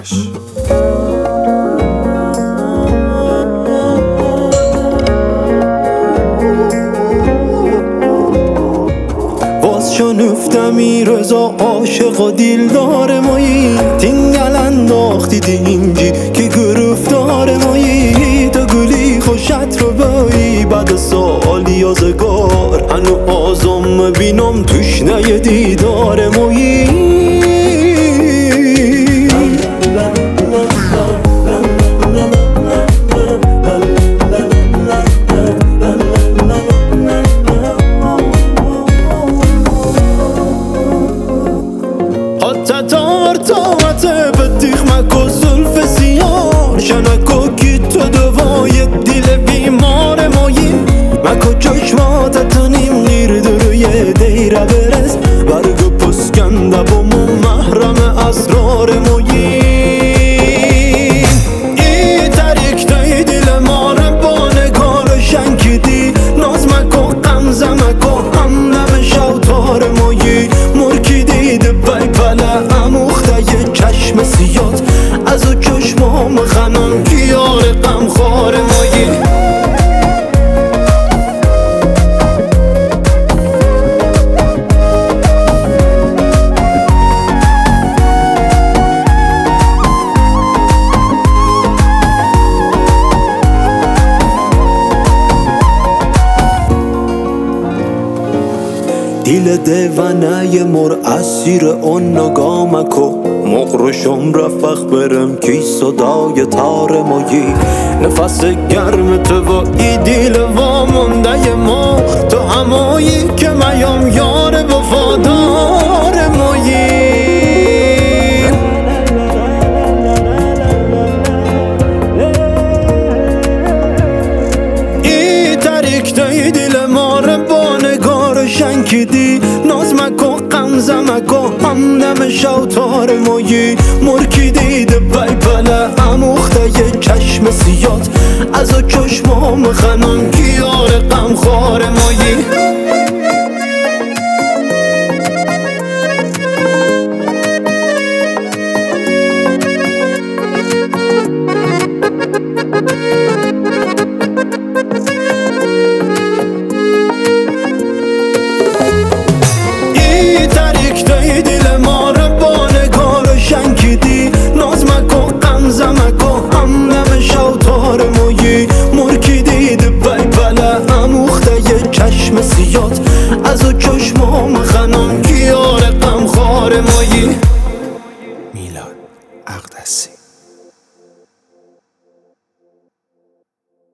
آتش. شنفتمی رضا عاشق و دیلدار مایی تینگل انداختی دینجی که گرفتار مایی تو گلی خوشت رو بایی بعد سالی یازگار هنو آزم بینم تشنه دیدار مایی تتار تاوت بدیخ مکو زلف سیار شنکو کی تو دوای دیل بیمار مایی مکو چشمات تنیم نیر دروی دیره برس برگو پسکنده بومو محرم اسرار مایی ای تریک دای دیل ماره با نگار شنکیدی ناز مکو قمزه مکو هم نم شوتار مایی مرکی دیده بای بله اموخته یه چشم سیاد از او چشمام خنم کیار غمخوار مایی دیل دیوانه مر اسیر اون نگامکو مقرشم رفخ برم کی صدای تار مایی نفس گرم تو و ای دیل وامونده ما تو همایی که میام یار وفادار مایی ای تریک دای دیل ماره با نگار شنکیدی ناز مکو قمزه مکو هم نم شوتار مایی مرکی دیده بای بله اموخته یه چشم سیاد از او چشمام خنم کیار غمخوار مایی دیل ماره با نگار شنکیدی ناز مکو قمزه مکو هم نم شوتار مایی مرکی دیده بای بله اموخته یه چشم سیاد از او چشمام خنم کیار غمخوار مایی میلاد اقدسی.